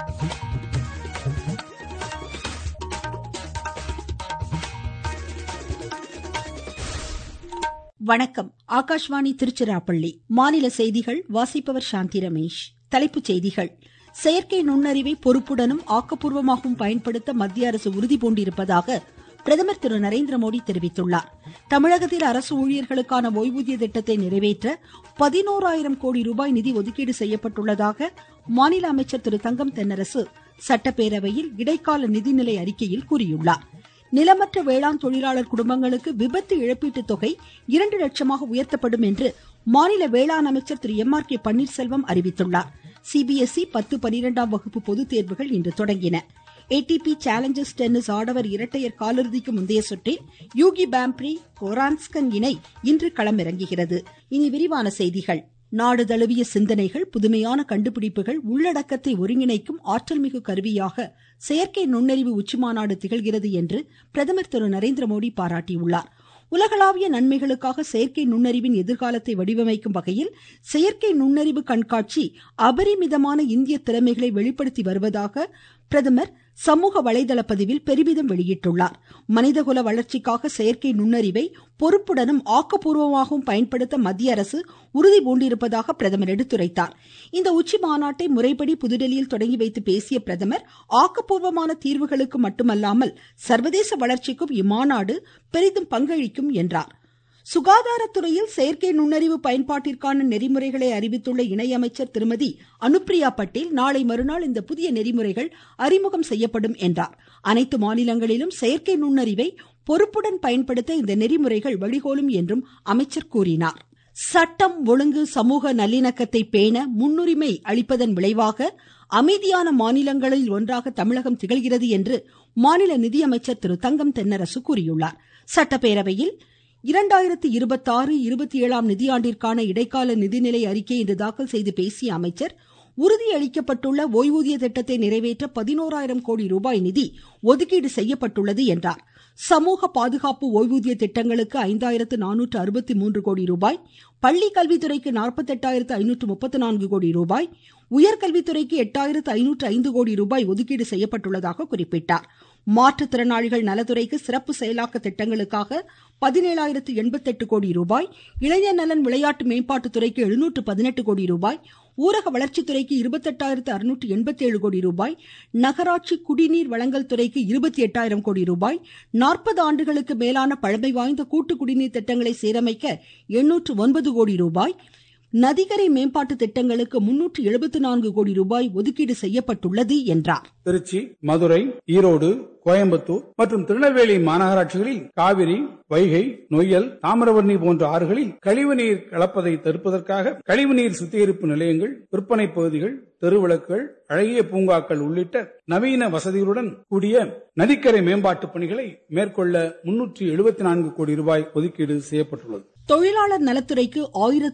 வணக்கம். ஆகாஷ்வாணி திருச்சிராப்பள்ளி. மாநில செய்திகள் வாசிப்பவர் சாந்தி ரமேஷ். தலைப்புச் செய்திகள். செயற்கை நுண்ணறிவை பொறுப்புடனும் ஆக்கப்பூர்வமாகவும் பயன்படுத்த மத்திய அரசு உறுதிபூண்டிருப்பதாக பிரதமர் திரு நரேந்திரமோடி தெரிவித்துள்ளார். தமிழகத்தில் அரசு ஊழியர்களுக்கான ஓய்வூதிய திட்டத்தை நிறைவேற்ற 11,000 கோடி ரூபாய் நிதி ஒதுக்கீடு செய்யப்பட்டுள்ளதாக மாநில அமைச்சர் திரு தங்கம் தென்னரசு சட்டப்பேரவையில் இடைக்கால நிதிநிலை அறிக்கையில் கூறியுள்ளார். நிலமற்ற வேளாண் தொழிலாளர் குடும்பங்களுக்கு விபத்து இழப்பீட்டு தொகை 2 லட்சமாக உயர்த்தப்படும் என்று மாநில வேளாண் அமைச்சர் திரு எம்.ஆர்.கே. பன்னீர்செல்வம் அறிவித்துள்ளார். சிபிஎஸ்இ 10, 12ஆம் வகுப்பு பொதுத் தேர்வுகள் இன்று தொடங்கின. ஏடிபி சேலஞ்சர்ஸ் டென்னிஸ் ஆடவர் இரட்டையர் காலிறுதிக்கு முந்தைய சுற்றில் யூகி பாம்ப்ரி கோரான்ஸ்கன் இணை இன்று களமிறங்குகிறது. இனி விரிவான செய்திகள். நாடு தழுவிய சிந்தனைகள், புதுமையான கண்டுபிடிப்புகள், உள்ளடக்கத்தை ஒருங்கிணைக்கும் ஆற்றல் மிகு கருவியாக செயற்கை நுண்ணறிவு உச்சிமாநாடு திகழ்கிறது என்று பிரதமர் திரு நரேந்திரமோடி பாராட்டியுள்ளார். உலகளாவிய நன்மைகளுக்காக செயற்கை நுண்ணறிவின் எதிர்காலத்தை வடிவமைக்கும் வகையில் செயற்கை நுண்ணறிவு கண்காட்சி அபரிமிதமான இந்திய திறமைகளை வெளிப்படுத்தி வருவதாக பிரதமர் சமூக வலைதள பதிவில் பெருமிதம் வெளியிட்டுள்ளார். மனிதகுல வளர்ச்சிக்காக செயற்கை நுண்ணறிவை பொறுப்புடனும் ஆக்கப்பூர்வமாகவும் பயன்படுத்த மத்திய அரசு உறுதி பூண்டிருப்பதாக பிரதமர் எடுத்துரைத்தார். இந்த உச்சி மாநாட்டை முறைப்படி புதுடெல்லியில் தொடங்கி வைத்து பேசிய பிரதமர், ஆக்கப்பூர்வமான தீர்வுகளுக்கு மட்டுமல்லாமல் சர்வதேச வளர்ச்சிக்கும் இம்மாநாடு பெரிதும் பங்களிக்கும் என்றார். சுகாதாரத்துறையில் செயற்கை நுண்ணறிவு பயன்பாட்டிற்கான நெறிமுறைகளை அறிவித்துள்ள இணையமைச்சர் திருமதி அனுப்பிரியா பட்டேல், நாளை மறுநாள் இந்த புதிய நெறிமுறைகள் அறிமுகம் செய்யப்படும் என்றார். அனைத்து மாநிலங்களிலும் செயற்கை நுண்ணறிவை பொறுப்புடன் பயன்படுத்த இந்த நெறிமுறைகள் வழிகோலும் என்றும் அமைச்சர் கூறினார். சட்டம், ஒழுங்கு, சமூக நல்லிணக்கத்தை பேண முன்னுரிமை அளிப்பதன் விளைவாக அமைதியான மாநிலங்களில் ஒன்றாக தமிழகம் திகழ்கிறது என்று மாநில நிதியமைச்சர் திரு தங்கம் தென்னரசு கூறியுள்ளார். சட்டப்பேரவையில் 2026-27 நிதியாண்டிற்கான இடைக்கால நிதிநிலை அறிக்கை இன்று தாக்கல் செய்து பேசிய அமைச்சர், உறுதியளிக்கப்பட்டுள்ள ஓய்வூதிய திட்டத்தை நிறைவேற்ற 11,000 கோடி ரூபாய் நிதி ஒதுக்கீடு செய்யப்பட்டுள்ளது என்றார். சமூக பாதுகாப்பு ஓய்வூதிய திட்டங்களுக்கு 5,463 கோடி ரூபாய், பள்ளி கல்வித்துறைக்கு 48,534 கோடி ரூபாய், உயர்கல்வித்துறைக்கு 8,505 கோடி ரூபாய் ஒதுக்கீடு செய்யப்பட்டுள்ளதாக குறிப்பிட்டார். மாற்றுத்திறனாளிகள் நலத்துறைக்கு சிறப்பு செயலாக்க திட்டங்களுக்காக 17,088 கோடி ரூபாய், இளைஞர் நலன் விளையாட்டு மேம்பாட்டுத்துறைக்கு 718 கோடி ரூபாய், ஊரக வளர்ச்சித்துறைக்கு 28,687 கோடி ரூபாய், நகராட்சி குடிநீர் வழங்கல் துறைக்கு 28,000 கோடி ரூபாய், 40 ஆண்டுகளுக்கு மேலான பழமை வாய்ந்த கூட்டு குடிநீர் திட்டங்களை சீரமைக்க 809 கோடி ரூபாய், நதிகரை மேம்பாட்டு திட்டங்களுக்கு 374 கோடி ரூபாய் ஒதுக்கீடு செய்யப்பட்டுள்ளது என்றார். திருச்சி, மதுரை, ஈரோடு, கோயம்புத்தூர் மற்றும் திருநெல்வேலி மாநகராட்சிகளில் காவிரி, வைகை, நொய்யல், தாமிரபரணி போன்ற ஆறுகளில் கழிவுநீர் கலப்பதை தடுப்பதற்காக கழிவுநீர் சுத்திகரிப்பு நிலையங்கள், விற்பனை பகுதிகள், தெருவிளக்குகள், அழகிய பூங்காக்கள் உள்ளிட்ட நவீன வசதிகளுடன் கூடிய நதிக்கரை மேம்பாட்டு பணிகளை மேற்கொள்ள 374 கோடி ரூபாய் ஒதுக்கீடு செய்யப்பட்டுள்ளது. தொழிலாளர் நலத்துறைக்கு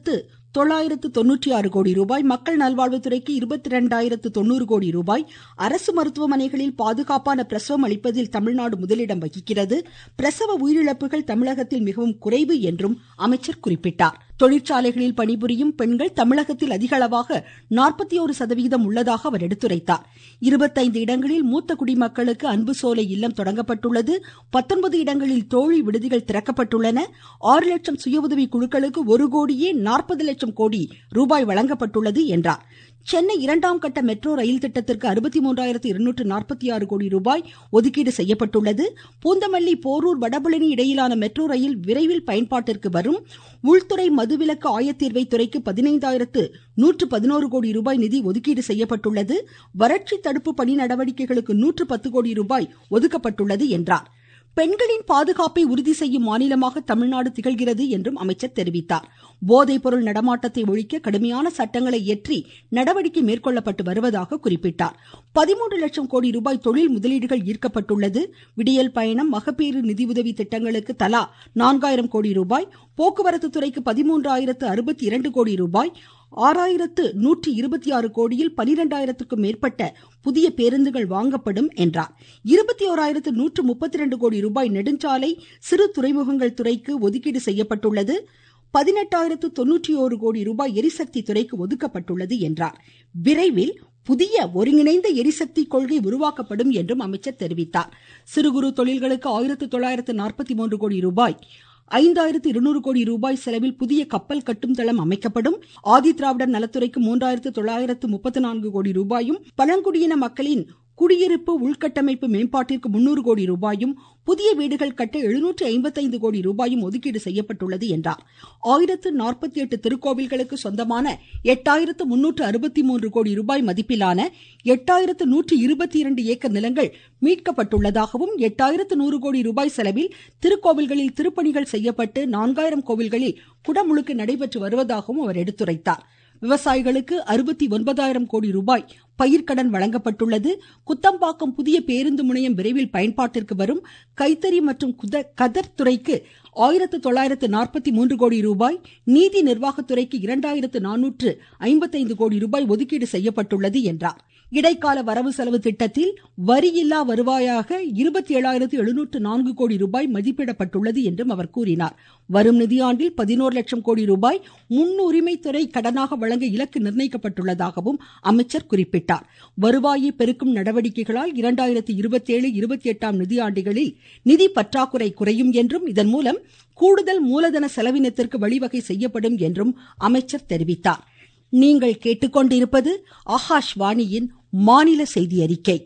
1,996 கோடி ரூபாய், மக்கள் நல்வாழ்வுத்துறைக்கு 22,090 கோடி ரூபாய், அரசு மருத்துவமனைகளில் பாதுகாப்பான பிரசவம் அளிப்பதில் தமிழ்நாடு முதலிடம் வகிக்கிறது. பிரசவ உயிரிழப்புகள் தமிழகத்தில் மிகவும் குறைவு என்றும் அமைச்சர் குறிப்பிட்டார். தொழிற்சாலைகளில் பணிபுரியும் பெண்கள் தமிழகத்தில் அதிகளவாக 41% உள்ளதாக அவர் எடுத்துரைத்தார். 25 இடங்களில் மூத்த குடிமக்களுக்கு அன்பு சோலை இல்லம் தொடங்கப்பட்டுள்ளது. 19 இடங்களில் தோழி விடுதிகள் திறக்கப்பட்டுள்ளன. 6 லட்சம் சுய உதவி குழுக்களுக்கு 1,40,00,000 கோடி ரூபாய் வழங்கப்பட்டுள்ளது என்றார். சென்னை 2ஆம் கட்ட மெட்ரோ ரயில் திட்டத்திற்கு 63,246 கோடி ரூபாய் ஒதுக்கீடு செய்யப்பட்டுள்ளது. பூந்தமல்லி, போரூர், வடபழனி இடையிலான மெட்ரோ ரயில் விரைவில் பயன்பாட்டிற்கு வரும். உள்துறை மதுவிலக்கு ஆயத்தீர்வை துறைக்கு 15,111 கோடி ரூபாய் நிதி ஒதுக்கீடு செய்யப்பட்டுள்ளது. வறட்சி தடுப்பு பணி நடவடிக்கைகளுக்கு 110 கோடி ரூபாய் ஒதுக்கப்பட்டுள்ளது என்றார். பெண்களின் பாதுகாப்பை உறுதி செய்யும் மாநிலமாக தமிழ்நாடு திகழ்கிறது என்றும் அமைச்சர் தெரிவித்தார். போதைப் பொருள் நடமாட்டத்தை ஒழிக்க கடுமையான சட்டங்களை இயற்றி நடவடிக்கை மேற்கொள்ளப்பட்டு வருவதாக குறிப்பிட்டார். 13 லட்சம் கோடி ரூபாய் தொழில் முதலீடுகள் ஈர்க்கப்பட்டுள்ளது. விடியல் பயணம், மகப்பேறு நிதியுதவி திட்டங்களுக்கு தலா 4,000 கோடி ரூபாய், போக்குவரத்து துறைக்கு 13,062 கோடி ரூபாய், 6,126 கோடியில் 12,000க்கும் மேற்பட்ட புதிய பேருந்துகள் வாங்கப்படும் என்றார். 21,132 கோடி ரூபாய் நெடுஞ்சாலை, சிறு துறைமுகங்கள் துறைக்கு ஒதுக்கீடு செய்யப்பட்டுள்ளது. 18,091 கோடி ரூபாய் எரிசக்தி துறைக்கு ஒதுக்கப்பட்டுள்ளது என்றார். விரைவில் புதிய ஒருங்கிணைந்த எரிசக்தி கொள்கை உருவாக்கப்படும் என்றும் அமைச்சர் தெரிவித்தார். சிறு குறு தொழில்களுக்கு 1943 கோடி ரூபாய், 5200 கோடி ரூபாய் செலவில் புதிய கப்பல் கட்டும் தளம் அமைக்கப்படும். ஆதி திராவிடர் நலத்துறைக்கு 3934 கோடி ரூபாயும், பழங்குடியின மக்களின் குடியிருப்பு உள்கட்டமைப்பு மேம்பாட்டிற்கு 300 கோடி ரூபாயும், புதிய வீடுகள் கட்ட 755 கோடி ரூபாயும் ஒதுக்கீடு செய்யப்பட்டுள்ளது என்றார். 1048 திருக்கோவில்களுக்கு சொந்தமான 8363 கோடி ரூபாய் மதிப்பிலான 8122 ஏக்கர் நிலங்கள் மீட்கப்பட்டுள்ளதாகவும், 8100 கோடி ரூபாய் செலவில் திருக்கோவில்களில் திருப்பணிகள் செய்யப்பட்டு 4000 கோவில்களில் குடமுழுக்கு நடைபெற்று வருவதாகவும் அவர் எடுத்துரைத்தார். விவசாயிகளுக்கு 69000 கோடி ரூபாய் பயிர்க்கடன் வழங்கப்பட்டுள்ளது. குத்தம்பாக்கம் புதிய பேருந்து முனையம் விரைவில் பயன்பாட்டிற்கு வரும். கைத்தறி மற்றும் கதர் துறைக்கு 1943 கோடி ரூபாய், நீதி நிர்வாகத்துறைக்கு 2455 கோடி ரூபாய் ஒதுக்கீடு செய்யப்பட்டுள்ளது என்றார். இடைக்கால வரவு செலவு திட்டத்தில் வரியில்லா வருவாயாக 27704 கோடி ரூபாய் மதிப்பிடப்பட்டுள்ளது என்றும் அவர் கூறினார். வரும் நிதியாண்டில் 11 லட்சம் கோடி ரூபாய் முன்னுரிமைத்துறை கடனாக வழங்க இலக்கு நிர்ணயிக்கப்பட்டுள்ளதாகவும் அமைச்சர் குறிப்பிட்டார். வருவாயை பெருக்கும் நடவடிக்கைகளால் 2027-28 நிதியாண்டுகளில் நிதி பற்றாக்குறை குறையும் என்றும், இதன் மூலம் கூடுதல் மூலதன செலவினத்திற்கு வழிவகை செய்யப்படும் என்றும் அமைச்சர் தெரிவித்தார். நீங்கள் கேட்டுக்கொண்டிருப்பது ஆகாஷ்வாணியின் மாநில செய்தி அறிக்கை.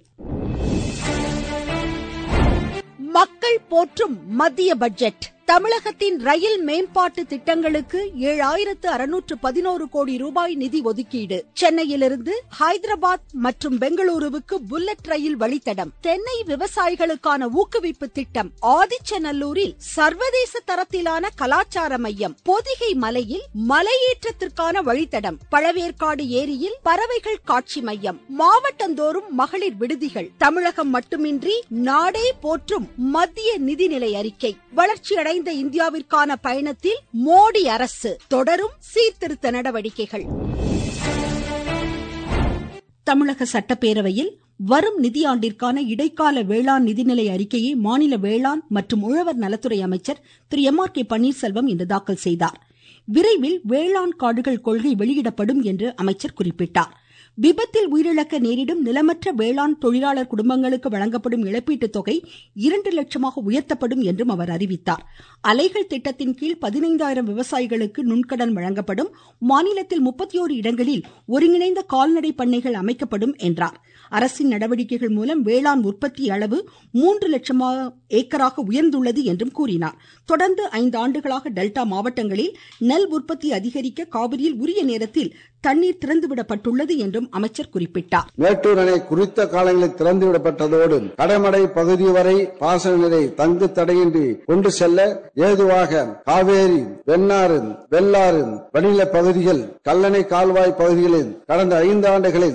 மக்கள் போற்றும் மத்திய பட்ஜெட். தமிழகத்தின் ரயில் மேம்பாட்டு திட்டங்களுக்கு 7611 கோடி ரூபாய் நிதி ஒதுக்கீடு. சென்னையிலிருந்து ஹைதராபாத் மற்றும் பெங்களூருவுக்கு புல்லட் ரயில் வழித்தடம். தென்னை விவசாயிகளுக்கான ஊக்குவிப்பு திட்டம். ஆதிச்சநல்லூரில் சர்வதேச தரத்திலான கலாச்சார மையம். பொதிகை மலையில் மலையேற்றத்திற்கான வழித்தடம். பழவேற்காடு ஏரியில் பறவைகள் காட்சி மையம். மாவட்டந்தோறும் மகளிர் விடுதிகள். தமிழகம் மட்டுமின்றி நாடே போற்றும் மத்திய நிதிநிலை அறிக்கை. வளர்ச்சியடைந்த இந்தியாவிற்கான பயணத்தில் மோடி அரசு தொடரும் சீர்திருத்த நடவடிக்கைகள். தமிழக சட்டப்பேரவையில் வரும் நிதியாண்டிற்கான இடைக்கால வேளாண் நிதிநிலை அறிக்கையை மாநில வேளாண் மற்றும் உழவர் நலத்துறை அமைச்சர் திரு எம்.ஆர்.கே. பன்னீர்செல்வம் இன்று தாக்கல் செய்தார். விரைவில் வேளாண் காடுகள் கொள்கை வெளியிடப்படும் என்று அமைச்சர் குறிப்பிட்டார். விபத்தில் உயிரிழக்க நேரிடும் நிலமற்ற வேளாண் தொழிலாளர் குடும்பங்களுக்கு வழங்கப்படும் இழப்பீட்டுத் தொகை 2 லட்சமாக உயர்த்தப்படும் என்றும் அவர் அறிவித்தார். அலைகள் திட்டத்தின் கீழ் 15000 விவசாயிகளுக்கு நுண்கடன் வழங்கப்படும். மாநிலத்தில் 31 இடங்களில் ஒருங்கிணைந்த கால்நடை பண்ணைகள் அமைக்கப்படும் என்றார். அரசின் நடவடிக்கைகள் மூலம் வேளாண் உற்பத்தி அளவு 3 லட்சம் ஏக்கராக உயர்ந்துள்ளது என்றும் கூறினார். தொடர்ந்து 5 ஆண்டுகளாக டெல்டா மாவட்டங்களில் நெல் உற்பத்தி அதிகரிக்க காவிரியில் உரிய நேரத்தில் தண்ணீர் திறந்துவிடப்பட்டுள்ளது என்றும் அமைச்சர் குறிப்பிட்டார். மேட்டூர் அணை குறித்த காலங்களில் திறந்துவிடப்பட்டதோடு கடமடை பகுதி வரை பாசன நீரை தங்கு தடையின்றி கொண்டு செல்ல ஏதுவாக காவேரி, வெண்ணாறு, வெள்ளாறு, வடிநில பகுதிகள், கல்லணை கால்வாய் பகுதிகளில் கடந்த 5 ஆண்டுகளில்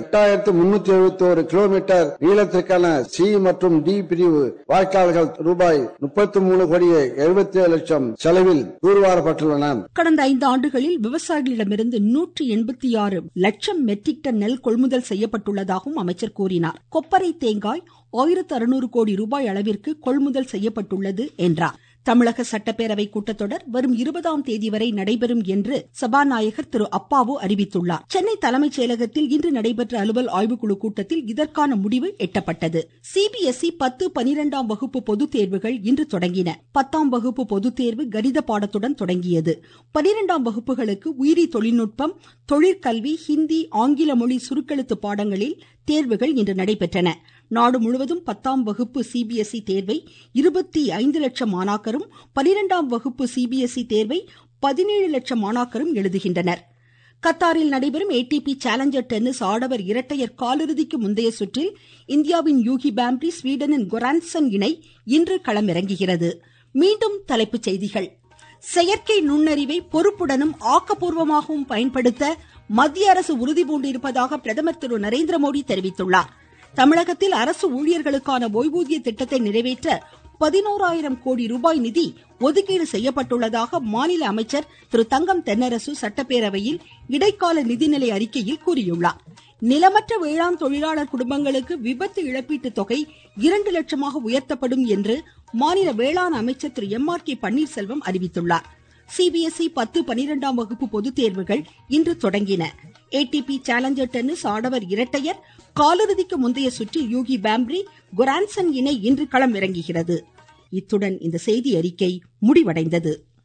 8371 கிலோமீட்டர் நீளத்திற்கான சி மற்றும் டி பிரிவு வாய்க்கால்கள் ரூபாய் 33 கோடியே 77 லட்சம் செலவில் தூர்வாரப்பட்டுள்ளன. கடந்த 5 ஆண்டுகளில் விவசாயிகளிடமிருந்து 186 லட்சம் மெட்ரிக் டன் நெல் கொள்முதல் செய்யப்பட்டுள்ளதாகவும் அமைச்சர் கூறினார். கொப்பரை தேங்காய் 1600 கோடி ரூபாய் அளவிற்கு கொள்முதல் செய்யப்பட்டுள்ளது என்றார். தமிழக சட்டப்பேரவை கூட்டத்தொடர் வரும் 20ஆம் தேதி வரை நடைபெறும் என்று சபாநாயகர் திரு அப்பாவு அறிவித்துள்ளார். சென்னை தலைமைச் செயலகத்தில் இன்று நடைபெற்ற அலுவல் ஆய்வுக்குழு கூட்டத்தில் இதற்கான முடிவு எட்டப்பட்டது. சிபிஎஸ்இ 10, 12ஆம் வகுப்பு பொதுத் தேர்வுகள் இன்று தொடங்கின. 10ஆம் வகுப்பு பொதுத் தேர்வு கணித பாடத்துடன் தொடங்கியது. 12ஆம் வகுப்புகளுக்கு உயிரி தொழில்நுட்பம், தொழிற்கல்வி, ஹிந்தி, ஆங்கில மொழி சுருக்கெழுத்து பாடங்களில் தேர்வுகள் இன்று நடைபெற்றன. நாடு முழுவதும் 10ஆம் வகுப்பு சிபிஎஸ்இ தேர்வை 25 லட்சம் மாணாக்கரும், 12ஆம் வகுப்பு சிபிஎஸ்இ தேர்வை 17 லட்சம் மாணாக்கரும் எழுதுகின்றனர். கத்தாரில் நடைபெறும் ஏடிபி சேலஞ்சர் டென்னிஸ் ஆடவர் இரட்டையர் காலிறுதிக்கு முந்தைய சுற்றில் இந்தியாவின் யூகி பாம்ப்ரி, ஸ்வீடனின் கொரான்சன் இணை இன்று களமிறங்குகிறது. மீண்டும் தலைப்புச் செய்திகள். செயற்கை நுண்ணறிவை பொறுப்புடனும் ஆக்கப்பூர்வமாகவும் பயன்படுத்த மத்திய அரசு உறுதிபூண்டிருப்பதாக பிரதமர் திரு நரேந்திர மோடி தெரிவித்துள்ளார். தமிழகத்தில் அரசு ஊழியர்களுக்கான ஓய்வூதிய திட்டத்தை நிறைவேற்ற 11000 கோடி ரூபாய் நிதி ஒதுக்கீடு செய்யப்பட்டுள்ளதாக மாநில அமைச்சர் திரு தங்கம் தென்னரசு சட்டப்பேரவையில் இடைக்கால நிதிநிலை அறிக்கையில் கூறியுள்ளார். நிலமற்ற வேளாண் தொழிலாளர் குடும்பங்களுக்கு விபத்து இழப்பீட்டு தொகை 2 லட்சமாக உயர்த்தப்படும் என்று மாநில வேளாண் அமைச்சர் திரு எம்.ஆர்.கே. பன்னீர்செல்வம் அறிவித்துள்ளார். சிபிஎஸ்இ 10, 12ஆம் வகுப்பு பொதுத் தேர்வுகள் இன்று தொடங்கின. ATP சேலஞ்சர் டென்னிஸ் ஆடவர் இரட்டையர் காலிறுதிக்கு முந்தைய சுற்றில் யூகி பாம்ப்ரி குரான்சன் இணை இன்று களம் இறங்குகிறது. இத்துடன் இந்த செய்தி அறிக்கை முடிவடைந்தது.